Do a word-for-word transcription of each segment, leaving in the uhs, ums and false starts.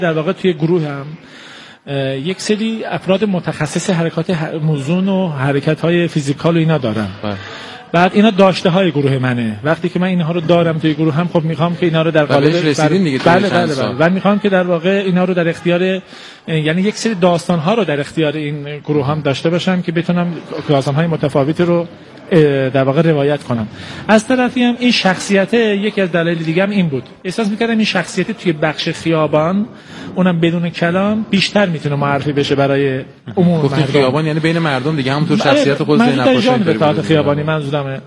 در واقع توی گروه هم یک سری افراد متخصص حرکات موزون و حرکت‌های فیزیکال و اینا دارن. بعد اینا داشته های گروه منه. وقتی که من اینها رو دارم توی گروه هم خب میخوام که اینا رو در قالب رسیدین دیگه. بله بله بله. و میخوام که در واقع اینا رو در اختیار، یعنی یک سری داستان ها رو در اختیار این گروه هم داشته باشم که بتونم داستان های متفاوتی رو در واقع روایت کنم. از طرفی هم این شخصیت، یکی از دلایل دیگه هم این بود، احساس میکردم این شخصیت توی بخش خیابان، اونم بدون کلام، بیشتر میتونه معرفی بشه برای عموم مردم. خیابان یعنی بین مردم دیگه، همونطور شخصیت خود زینب پاشا خیابانی منظورمه.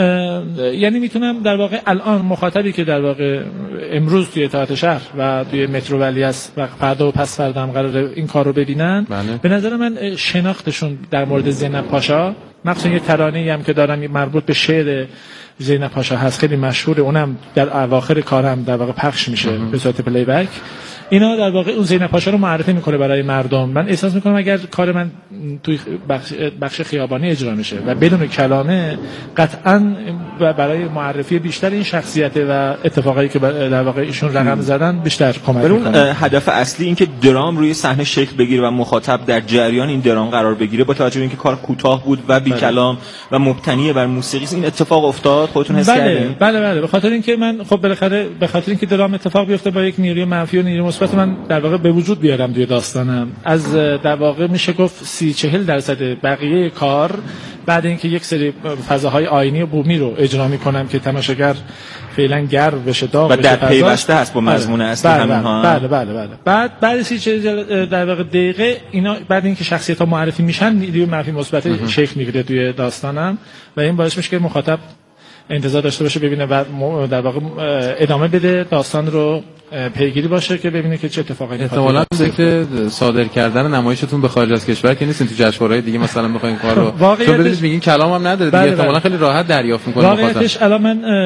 یعنی میتونم در واقع الان مخاطبی که در واقع امروز توی اطاعت شهر و توی مترو ولی است و فردا و پس فردا هم قراره این کار رو ببینن، بله. به نظر من شناختشون در مورد زینب پاشا، مخصوصا یه ترانه‌ای هم که دارم مربوط به شعر زینب پاشا هست، خیلی مشهوره، اونم در اواخر کارم در واقع پخش میشه به صورت پلی بک. اینا در واقع اون زینب پاشا رو معرفی میکنه برای مردم. من احساس میکنم اگر کار من توی بخش, بخش خیابانی اجرا میشه و بدون کلامه، قطعاً برای معرفی بیشتر این شخصیت و اتفاقایی که در واقع ایشون رقم زدن بیشتر کمک میکنه. هدف اصلی این که درام روی صحنه شکل بگیره و مخاطب در جریان این درام قرار بگیره، با توجه به اینکه کار کوتاه بود و بی کلام و مبتنی بر موسیقی، این اتفاق افتاد. خودتون حس کردین؟ بله بله. به خاطر اینکه من خب بالاخره به خاطر اینکه درام اتفاق بیفته با یک نیروی منفی و نیروی مثبت من در واقع به وجود بیارم توی داستانم. از در واقع میشه گفت سی چهل درصد بقیه کار بعد اینکه یک سری فضاهای آینی و بومی رو اجرا میکنم که تماشاگر فعلا گرم بشه، داغ بشه، و در پیوسته هست با مضمون اصلی همینها. بله بله بله. بعد بعد سی چهل در واقع دقیقه اینا، بعد اینکه شخصیت‌ها معرفی میشن، نیروی منفی مثبت شکل میگیره توی داستانم و این باعث میشه که مخاطب انتظار داشته باشه ببینه و در واقع ادامه بده داستان رو، پیگیری باشه که ببینه که چه اتفاقی میفته. احتمالاً ذکر صادر کردن نمایشتون به خارج از کشور که نیستین، تو جشنواره‌های دیگه مثلا بخواید کار رو چون بدونید میگین کلام هم نداره دیگه، احتمالاً خیلی راحت دریافت می‌کنه مخاطب. واقعیتش الان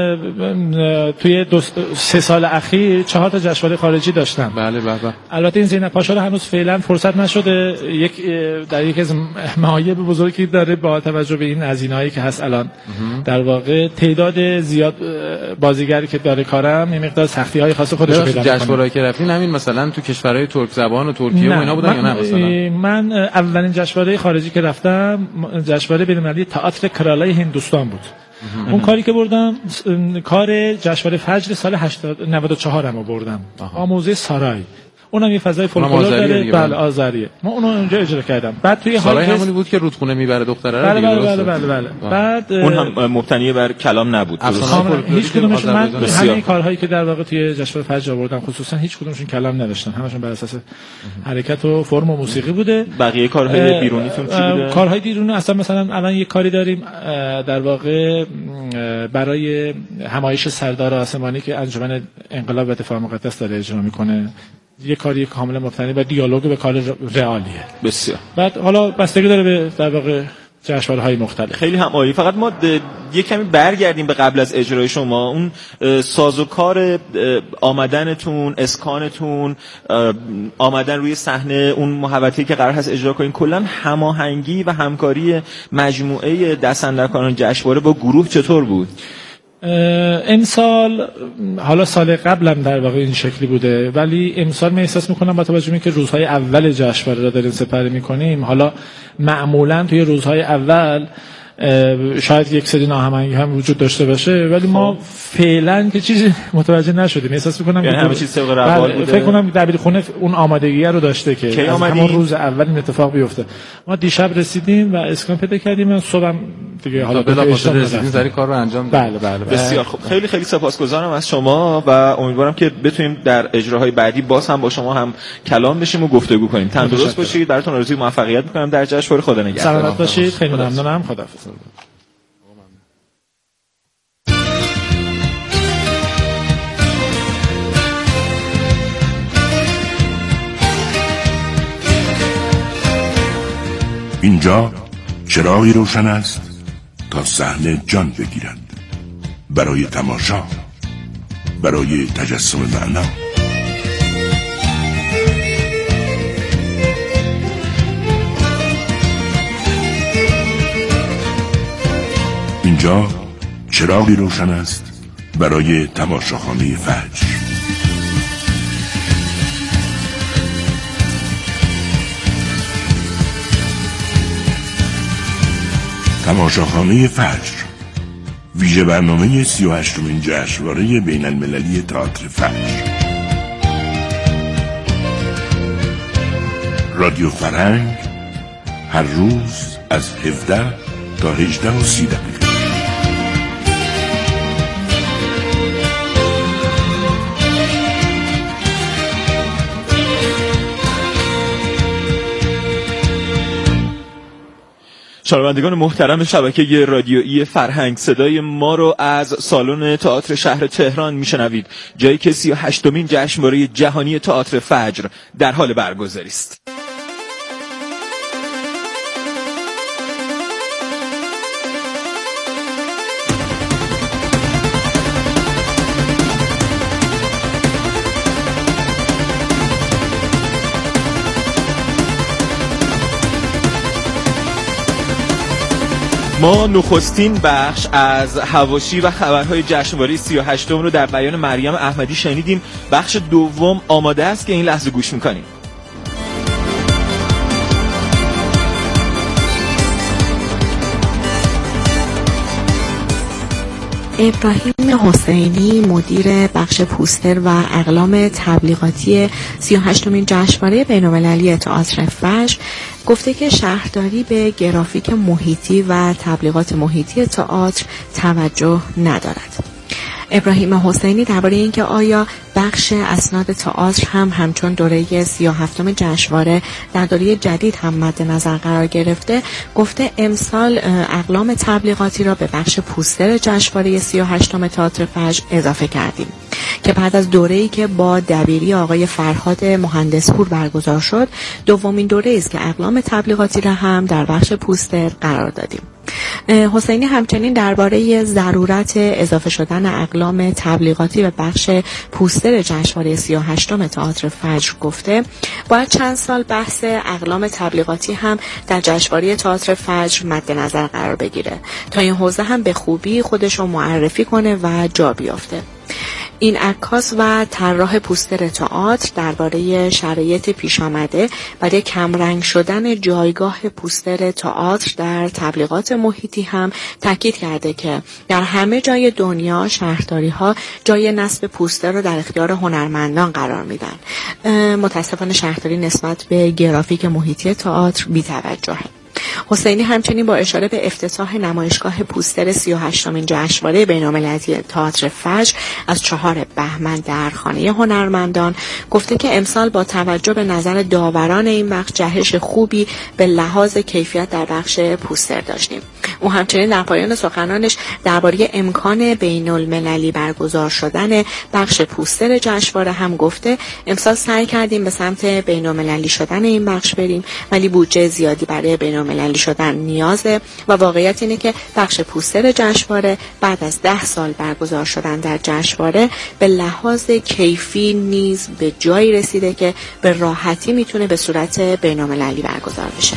من توی دو سه سال اخیر چهار تا جشنواره خارجی داشتم. بله بله. البته این زینب پاشا رو هنوز فعلا فرصت نشده، یک در یک از معایب بزرگی داره با توجه به این هزینه‌ای که هست الان. در واقع تعداد زیاد بازیگری که داره کارم، یه مقدار سختی‌های خاص خودش رو جشنواره‌ای که رفتین همین مثلا تو کشورهای ترک زبان و ترکیه و اینا بودن یا نه؟ مثلا من اولین جشنواره خارجی که رفتم جشنواره بین‌المللی تئاتر کرالای هندوستان بود. اون کاری که بردم کار جشنواره فجر سال نود و چهار رو بردم، آموزه سارای. اونم یه فضای فولکلور داره. بله آذریه. ما اونو اونجا اجرا کردم. بعد توی سارای همونی بود که رودخونه میبره دختره رو. بله بله بله بله. بعد اون هم مبتنی بر کلام نبود. هیچ کدومش من همین کارهایی که در واقع توی جشنواره فجر آوردم خصوصا هیچ کدومشون کلام نداشتن، همشون بر اساس حرکت و فرم و موسیقی بوده. بقیه کارهای بیرونیتون چی بوده؟ کارهای بیرونی اصلا مثلا الان یه کاری داریم در واقع برای همایش سردار آسمانی که انجمن انقلاب و دفاع مقدس داره اجرا میکنه، یه کاری کاملا مبتنی بر دیالوگ به کار رئالیه. بسیار. بعد حالا بستگی داره به در واقع جشنواره‌های مختلف. خیلی هم عالی. فقط ما یه کمی برگردیم به قبل از اجرای شما، اون سازوکار آمدنتون، اسکانتون، آمدن روی صحنه، اون محوطه‌ای که قرار هست اجرا کنین، کلا هماهنگی و همکاری مجموعه دست‌اندرکاران جشنواره با گروه چطور بود؟ امسال، حالا سال قبلم در واقع این شکلی بوده، ولی امسال من احساس میکنم با توجه به اینکه روزهای اول جشنواره را داریم سپری میکنیم، حالا معمولا توی روزهای اول شاید یک سری ناهماهنگی هم وجود داشته باشه، ولی ما فعلا که چیزی متوجه نشدیم. احساس میکنم یعنی همه چیز طبق روال بوده. فکر کنم دبیرخونه اون آمادگی رو داشته که از همون روز اول این اتفاق بیفته. ما دیشب رسیدیم و اسکان پیدا کردیم و صبحم دیگه حالا بلافاصله رسیدیم سری کار رو انجام دادیم. بله بله. بسیار خوب. خیلی خیلی سپاسگزارم از شما و امیدوارم که بتونیم در اجراهای بعدی باز هم با شما هم کلام بشیم و گفتگو کنیم. تندرست باشید. براتون آرزوی موفقیت می‌کنم در جشنواره. خدا نگهدار. سلامت باشید. خیلی ممنونم. خداحافظ. اینجا چراغی روشن است تا صحنه جان بگیرد، برای تماشا، برای تجسم معنا. اینجا چراغی روشن است برای تماشاخانه فجر. تماشاخانه فجر، ویژه برنامه سی و هشتمین جشنواره بین المللی تئاتر فجر. رادیو فرهنگ هر روز از هفده تا هجده و سی دقیقه. شنوندگان محترم شبکه رادیویی فرهنگ، صدای ما رو از سالن تئاتر شهر تهران میشنوید، جایی که سی و هشتمین جشنواره جهانی تئاتر فجر در حال برگزاری است. ما نخستین بخش از حواشی و خبرهای جشنواره سی و هشتم رو در بیان مریم احمدی شنیدیم. بخش دوم آماده است که این لحظه گوش میکنیم. ابراهیم حسینی، مدیر بخش پوستر و اقلام تبلیغاتی سی و هشتمین جشنواره بین‌المللی تئاتر فجر، گفته که شهرداری به گرافیک محیطی و تبلیغات محیطی تئاتر توجه ندارد. ابراهیم حسینی درباره اینکه آیا بخش اسناد تئاتر هم همچون دوره سی و هفتم جشنواره در دوره جدید هم مد نظر قرار گرفته، گفته امسال اقلام تبلیغاتی را به بخش پوستر جشنواره سی و هشتم تئاتر فجر اضافه کردیم که بعد از دوره‌ای که با دبیری آقای فرهاد مهندسپور برگزار شد، دومین دوره است که اقلام تبلیغاتی را هم در بخش پوستر قرار دادیم. حسینی همچنین درباره ضرورت اضافه شدن اقلام تبلیغاتی به بخش پوستر جشنواره سی و هشتم تئاتر فجر گفته باید چند سال بحث اقلام تبلیغاتی هم در جشنواره تئاتر فجر مد نظر قرار بگیره تا این حوزه هم به خوبی خودش رو معرفی کنه و جا بیافته. این عکاس و طراح پوستر تئاتر درباره شرایط پیش آمده برای کمرنگ شدن جایگاه پوستر تئاتر در تبلیغات محیطی هم تاکید کرده که در همه جای دنیا شهرداری‌ها جای نصب پوستر رو در اختیار هنرمندان قرار میدن. متاسفانه شهرداری نسبت به گرافیک محیطی تئاتر بی‌توجهه. حسینی همچنین با اشاره به افتتاح نمایشگاه پوستر سی و هشتمین جشنواره بین‌المللی تئاتر فجر از چهار بهمن در خانه هنرمندان گفته که امسال با توجه به نظر داوران این بخش جهش خوبی به لحاظ کیفیت در بخش پوستر داشتیم. او همچنین در پایان سخنانش درباره امکان بین‌المللی برگزار شدن بخش پوستر جشنواره هم گفته امسال سعی کردیم به سمت بین‌المللی شدن این بخش بریم، ولی بودجه زیادی برای بین‌المللی شدن نیازه و واقعیت اینه که بخش پوستر جشنواره بعد از ده سال برگزار شدن در جشنواره به لحاظ کیفی نیز به جایی رسیده که به راحتی میتونه به صورت بین‌المللی برگزار بشه.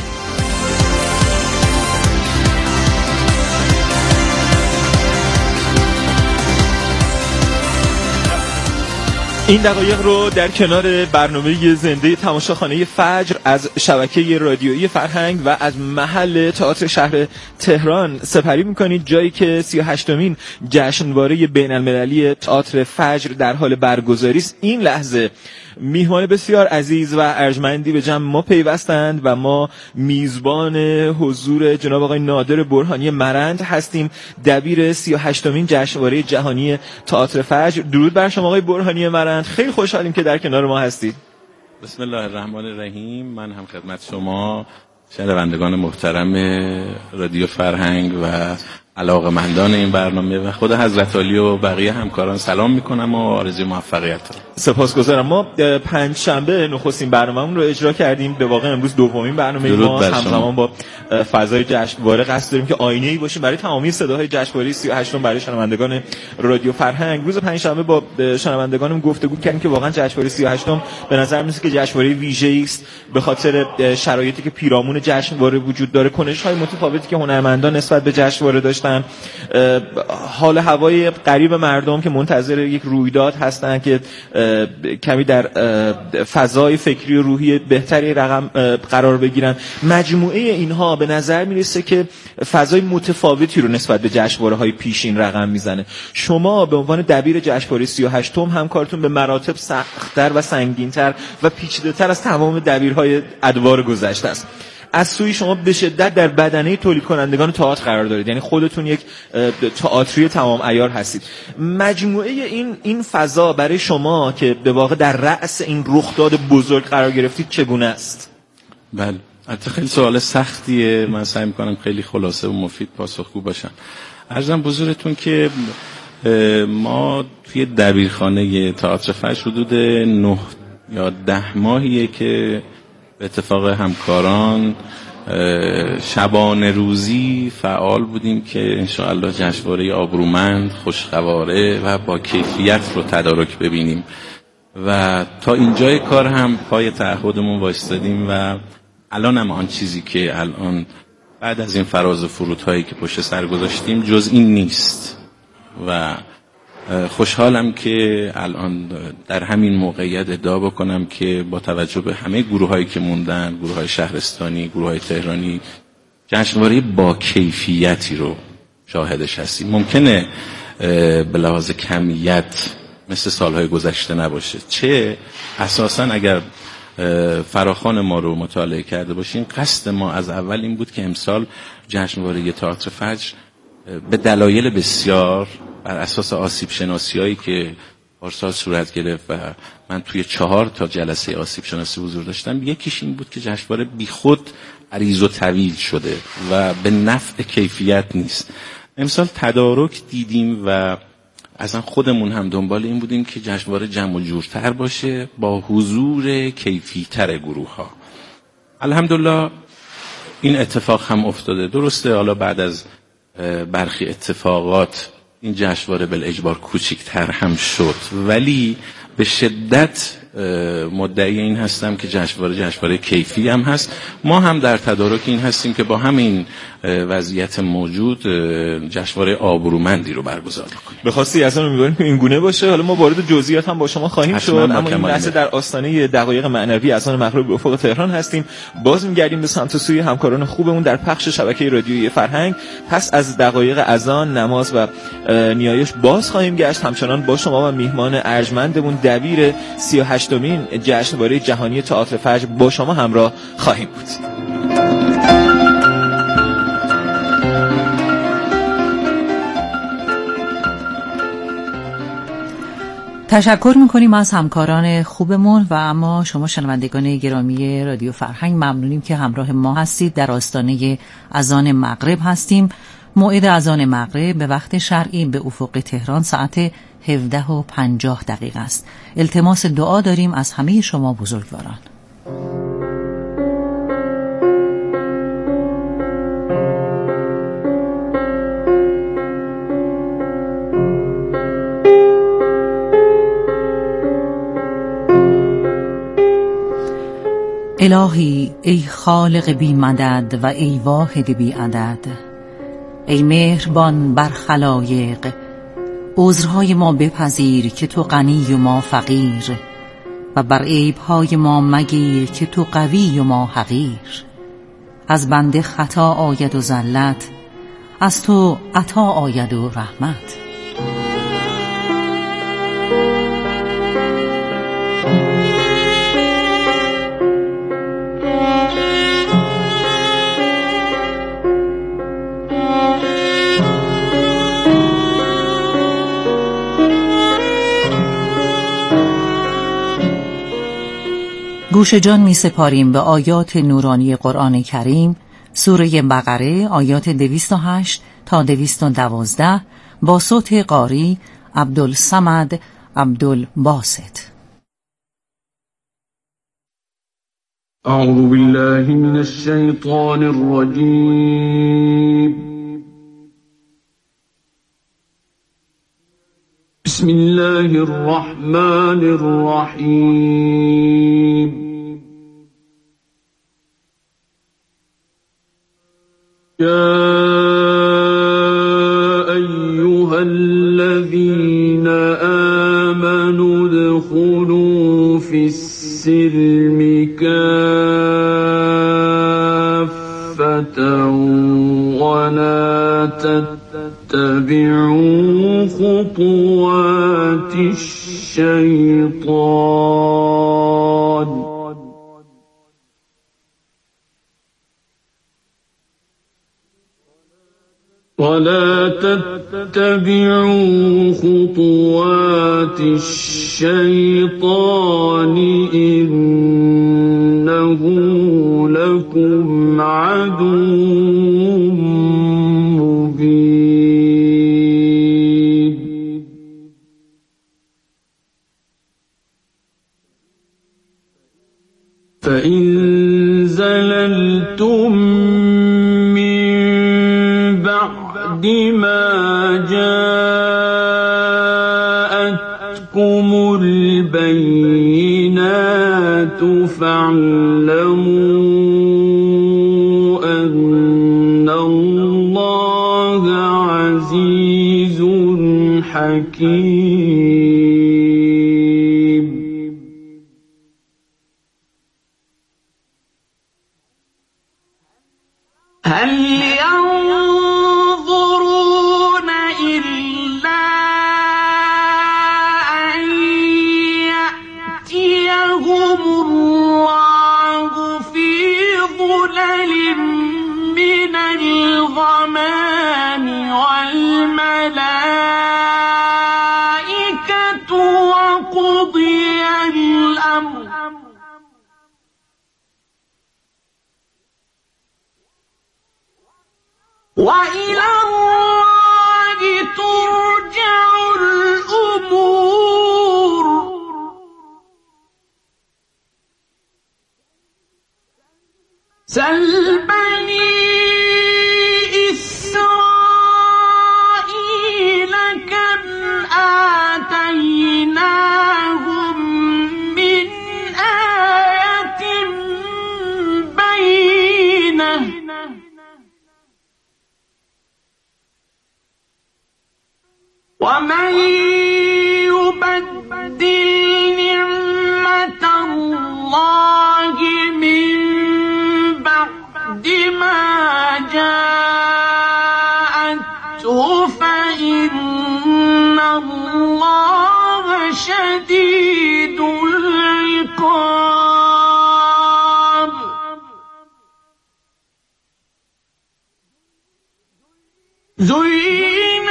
این دقایق رو در کنار برنامه زنده تماشاخانه فجر از شبکه رادیویی فرهنگ و از محل تئاتر شهر تهران سپری می‌کنید، جایی که سی و هشتمین جشنواره بین‌المللی تئاتر فجر در حال برگزاری است. این لحظه میهمان بسیار عزیز و ارجمندی به جمع ما پیوستند و ما میزبان حضور جناب آقای نادر برهانی مرند هستیم، دبیر سی و هشتمین جشنواره جهانی تئاتر فجر. درود بر شما آقای برهانی مرند، خیلی خوشحالیم که در کنار ما هستید. بسم الله الرحمن الرحیم. من هم خدمت شما شنوندگان محترم رادیو فرهنگ و علاقه‌مندان این برنامه و خود حضرت علی و بقیه همکاران سلام میکنم و آرزوی موفقیت دارم. سپاسگزارم. ما پنج شنبه نخستین برنامه‌مون رو اجرا کردیم، به واقع امروز دومین برنامه ما. همزمان با فضای جشنواره قصد داریم که آینه‌ای باشیم برای تمامی صداهای جشنواره سی و هشتم برای شنوندگان رادیو فرهنگ. روز پنج شنبه با شنوندگانم گفتگو کردیم که واقعا جشنواره سی و هشتم به نظر میاد که جشنواره ویژه‌ای است به خاطر شرایطی که پیرامون جشنواره وجود داره، کنش‌های متفاوتی که هنرمندان نسبت به جشنواره داشتن گرفتن، حال هوای غریب مردم که منتظر یک رویداد هستن که کمی در فضای فکری و روحی بهتری رقم قرار بگیرن، مجموعه اینها به نظر میرسه که فضای متفاوتی رو نسبت به جشنواره‌های پیشین رقم میزنه. شما به عنوان دبیر جشنواره سی و هشتم هم کارتون به مراتب سخت‌تر و سنگین‌تر و پیچیده‌تر از تمام دبیرهای ادوار گذشته است. از سوی شما به شدت در بدنه تولید کنندگان تئاتر قرار دارید، یعنی خودتون یک تئاتری تمام عیار هستید. مجموعه این این فضا برای شما که به واقع در رأس این رخداد بزرگ قرار گرفتید چگونه است؟ بله، البته خیلی سوال سختیه، من سعی می‌کنم خیلی خلاصه و مفید پاسخگو باشم. عرضم حضورتون که ما توی دبیرخانه تئاتر فجر حدود نه یا ده ماهیه که به اتفاق همکاران شبانه روزی فعال بودیم که انشاءالله جشنواره آبرومند، خوشقواره و با کیفیت رو تدارک ببینیم و تا اینجای کار هم پای تعهدمون وایستادیم و الان هم آن چیزی که الان بعد از این فراز و فرودهایی که پشت سر گذاشتیم جز این نیست و خوشحالم که الان در همین موقعیت ادعا بکنم که با توجه به همه گروه‌هایی که موندن، گروه‌های شهرستانی، گروه‌های تهرانی، جشنواره با کیفیتی رو شاهدش هستیم. ممکنه به لحاظ کمیت مثل سالهای گذشته نباشه، چه اساساً اگر فراخوان ما رو مطالعه کرده باشیم قصد ما از اول این بود که امسال جشنواره تئاتر فجر به دلایل بسیار بر اساس آسیب شناسی‌هایی که پارسال صورت گرفت و من توی چهار تا جلسه آسیب شناسی حضور داشتم، یکیش این بود که جشنواره بیخود عریض و طویل شده و به نفع کیفیت نیست. امسال تدارک دیدیم و اصلا خودمون هم دنبال این بودیم که جشنواره جمع و جورتر باشه با حضور کیفی‌تر گروه‌ها. الحمدلله این اتفاق هم افتاده. درسته حالا بعد از برخی اتفاقات این جشنواره بالاجبار کوچکتر هم شد، ولی به شدت مدعی این هستم که جشنواره جشنواره کیفی هم هست. ما هم در تدارک این هستیم که با همین وضعیت موجود جشنواره آبرومندی رو برگزار کنیم. بخواستی اصلا امیدواریم که این گونه باشه. حالا ما وارد جزئیات هم با شما خواهیم شد، اما این لحظه در آستانه دقایق معنوی اذان مغرب به افق تهران هستیم. باز می‌گردیم به سمت سوی همکاران خوبمون در پخش شبکه رادیویی فرهنگ. پس از دقایق اذان، نماز و نیایش باز خواهیم گشت، همچنان با شما و میهمان ارجمندمون دبیر سی و هشتمین جشنواره جهانی تئاتر فجر با شما همراه خواهیم بود. تشکر میکنیم از همکاران خوبمون و اما شما شنوندگان گرامی رادیو فرهنگ ممنونیم که همراه ما هستید. در آستانه اذان مغرب هستیم. موعد اذان مغرب به وقت شرعی به افق تهران ساعت هفده و پنجاه دقیقه است. التماس دعا داریم از همه شما بزرگواران. الهی ای خالق بی مدد و ای واحد بی عدد، ای مهربان بر خلایق، عذرهای ما بپذیر که تو غنی و ما فقیر، و بر عیبهای ما مگیر که تو قوی و ما حقیر. از بنده خطا آید و زلت، از تو عطا آید و رحمت. گوش جان می سپاریم به آیات نورانی قرآن کریم، سوره بقره آیات دویست و هشت تا دویست و دوازده با صوت قاری عبدالصمد عبدالباسط. اعوذ بالله من الشیطان الرجیم. بسم الله الرحمن الرحیم. يا كافة ولا تتبعوا خطوات الشيطان ولا تتبعوا خطوات الشيطان إنه لكم عدو مبين فإن زللتم بما جاءتكم البينات فاعلموا أن الله عزيز حكيم هل ينظرون إلا أن يأتيهم الله في ظلل من الغمام والملائكة وقضي الأمر وإلى الله ترجع الأمور سل بني إسرائيل كم آتيناهم من آية بينة ومن يبدل نعمة الله من بعد ما جاءته فإن الله شديد العقاب زين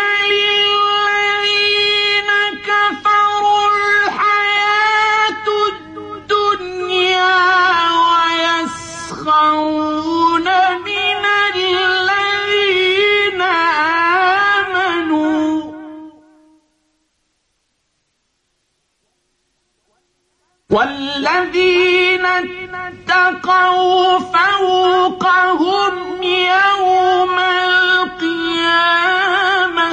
للذين كفروا الحياة الدنيا ويسخرون من الذين آمنوا والذين اتقوا فوقهم يوم القيامة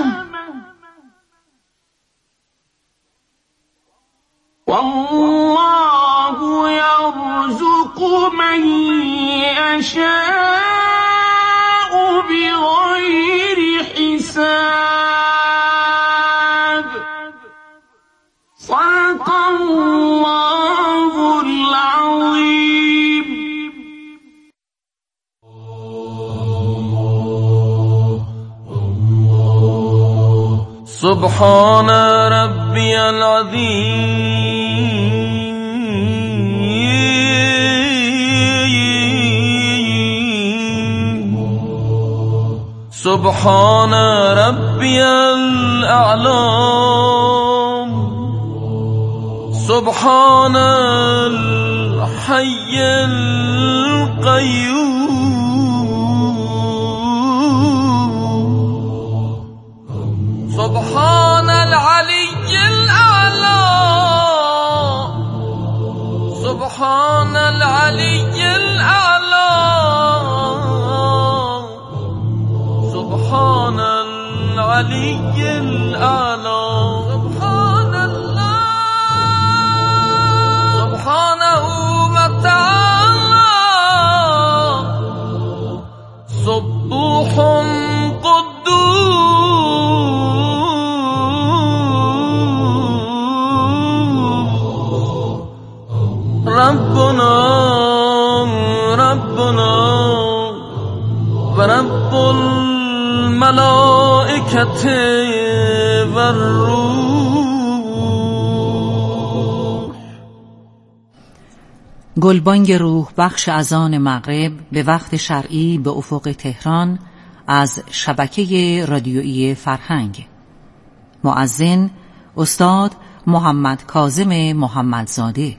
والله يرزق من يشاء بغير حساب صدق الله العظيم سبحان ربي العظيم سبحان ربي الأعلى سبحان الحي القيوم سبحان العلي الأعلى سبحان العلي الأعلى سبحان العلي الأعلى سبحان الله سبحانه وتعالى سبوح قدوس ربنا الملائکة والروح. گلبانگ روح بخش اذان مغرب به وقت شرعی به افق تهران از شبکه رادیویی فرهنگ. مؤذن استاد محمد کاظم محمدزاده.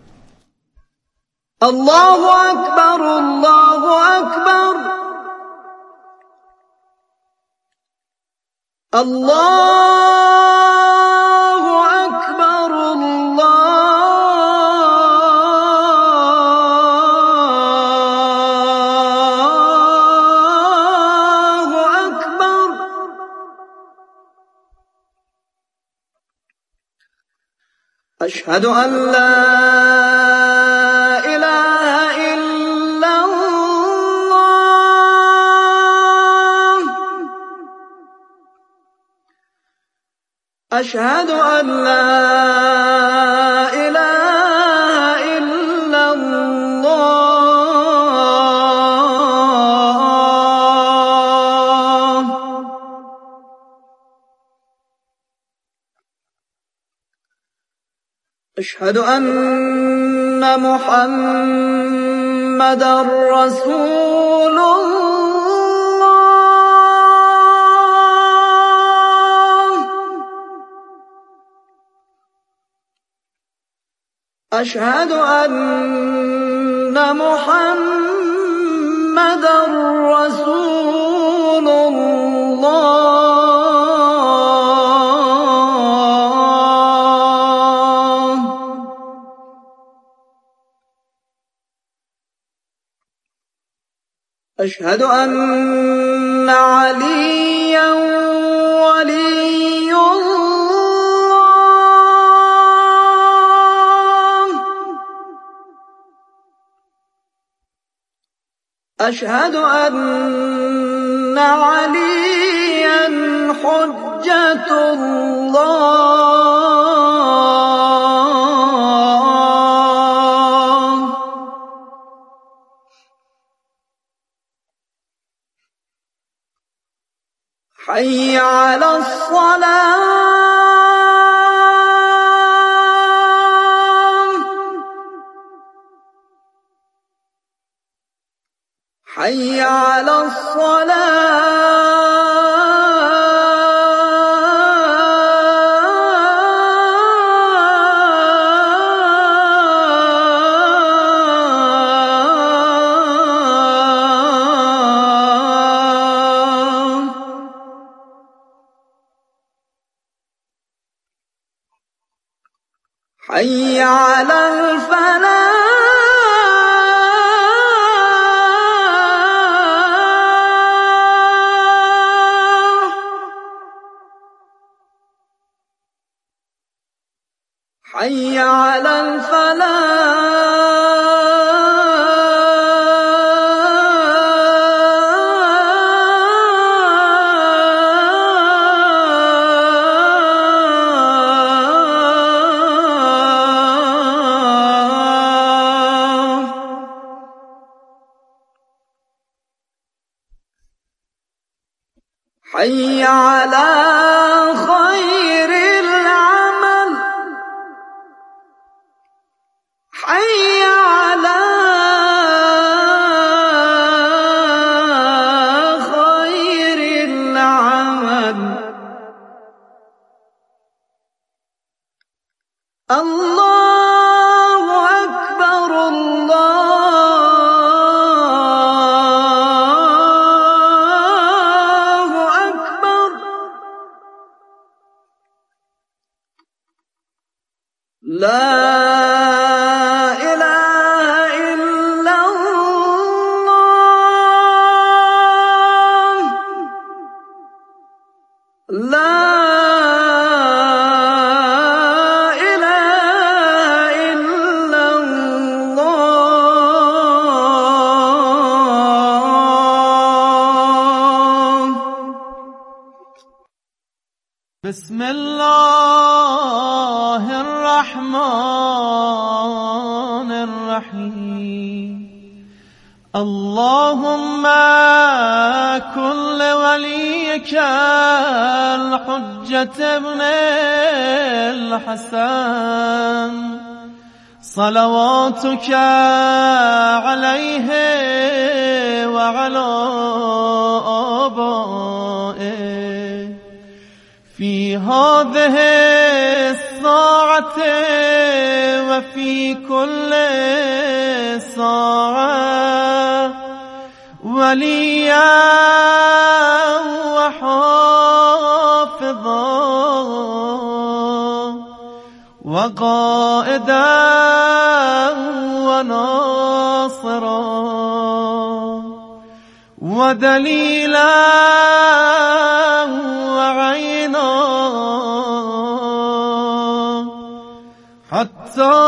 الله اکبر الله اکبر الله اکبر الله اکبر. اشهد ان لا أشهد أن لا إله إلا الله. أشهد أن محمدًا رسول الله. أشهد أن محمدًا رسول الله. أشهد أن عليًّا ولي الله. أشهد أن عليًّا حجة الله. حي على الصلاة. حي على الصلاة. حي على الفلاح. حي على الفلاح. حي على خير العمل. حي على خير العمل. الله أكبر الله أكبر. لا إله إلا الله. لا إله إلا الله. بسم الله الرحمن الرحيم. اللهم كل وليك الحجة ابن الحسن صلواتك عليه وعلى آبائه في هذه الساعة وفي كل ساعة وليا وحافظا وقائدا وناصرا ودليلا وعينا حتى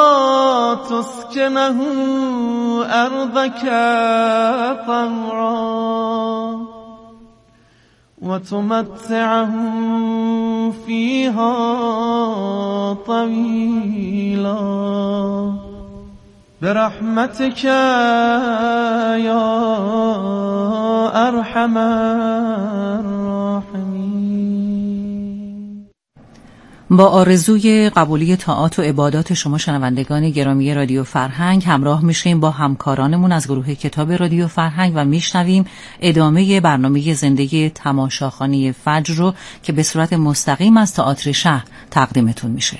تسكنه أرضك طوعا وتمتعه فيها طويلا برحمتك يا أرحم الراحمين. با آرزوی قبولی طاعات و عبادات شما شنوندگان گرامی رادیو فرهنگ همراه میشیم با همکارانمون از گروه کتاب رادیو فرهنگ و میشنویم ادامه برنامه زنده تماشاخانه فجر رو که به صورت مستقیم از تئاتر شهر تقدیمتون میشه.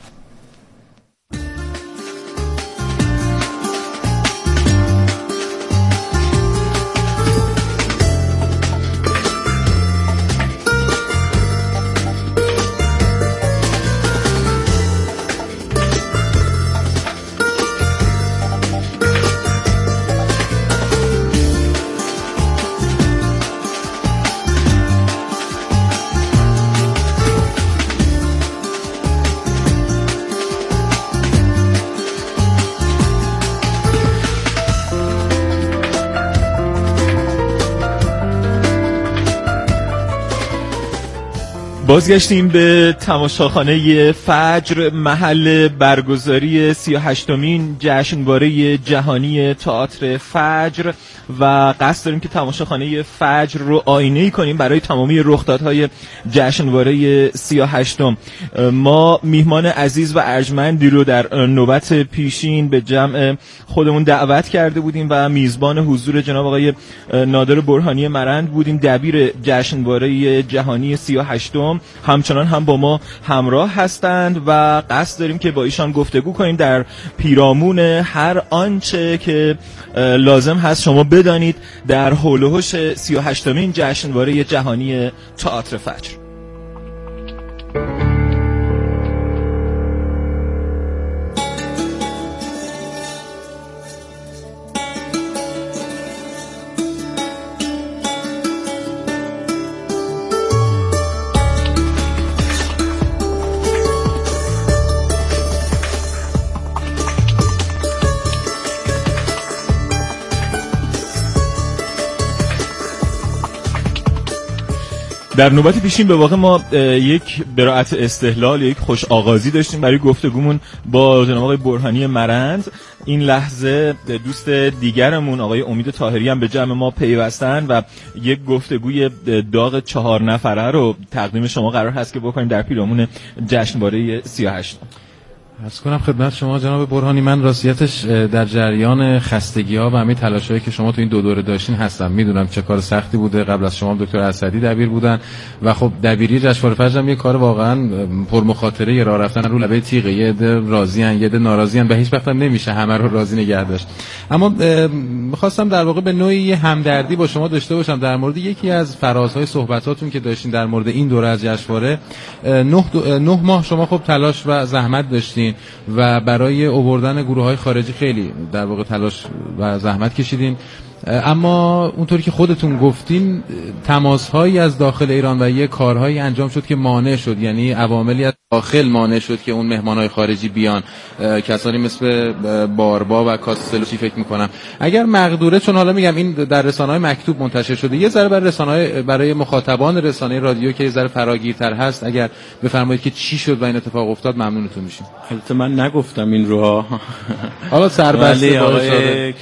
بازگشتیم به تماشاخانه فجر، محل برگزاری سی و هشتمین جشنواره جهانی تئاتر فجر و قصد داریم که تماشاخانه فجر رو آینه‌ای کنیم برای تمامی رخدادهای جشنواره سی و هشتم. ما میهمان عزیز و ارجمندی رو در نوبت پیشین به جمع خودمون دعوت کرده بودیم و میزبان حضور جناب آقای نادر برهانی مرند بودیم، دبیر جشنواره جهانی سی و هشتم. همچنان هم با ما همراه هستند و قصد داریم که با ایشان گفتگو کنیم در پیرامون هر آنچه که لازم هست شما بدانید در حول و حوش سی و هشتمین جشنواره جهانی تئاتر فجر. در نوبت پیشین به واقع ما یک براءت استحلال، یک خوش آغازی داشتیم برای گفتگومون با جناب آقای برهانی مرند. این لحظه دوست دیگرمون آقای امید طاهری هم به جمع ما پیوستن و یک گفتگوی داغ چهار نفره رو تقدیم شما قرار هست که بکنیم در پیرامون جشنواره سی و هشت. عرض کنم خدمت شما جناب برهانی، من راستیتش در جریان خستگی‌ها و همه تلاش‌هایی که شما تو این دو دوره داشتین هستم. میدونم چه کار سختی بوده. قبل از شما دکتر اسدی دبیر بودن و خب دبیری جشنواره فجر هم یه کار واقعا پرمخاطره، راه رفتن رو لبه تیغ، یه عده راضی‌ان یه عده ناراضی‌ان و هیچ وقت هم نمیشه همه رو راضی نگه داشت. اما می‌خواستم در واقع به نوعی همدردی با شما داشته باشم در مورد یکی از فرازهای صحبتاتون که داشتین در مورد این دوره از جشنواره. نه نه ماه شما خب تلاش و زحمت داشتین و برای آوردن گروه‌های خارجی خیلی در واقع تلاش و زحمت کشیدین، اما اونطوری که خودتون گفتین تماس‌هایی از داخل ایران و یه کارهایی انجام شد که مانع شد، یعنی عواملی از داخل مانع شد که اون مهمان‌های خارجی بیان، کسانی مثل باربا و کاسلوچی فکر می‌کنم. اگر مقدوره، چون حالا میگم این در رسانه‌های مکتوب منتشر شده، یه ذره برای رسانه‌های برای مخاطبان رسانه رادیو که یه ذره فراگیرتر هست اگر بفرمایید که چی شد و این اتفاق افتاد ممنونتون میشیم. البته من نگفتم این رو، حالا سربسته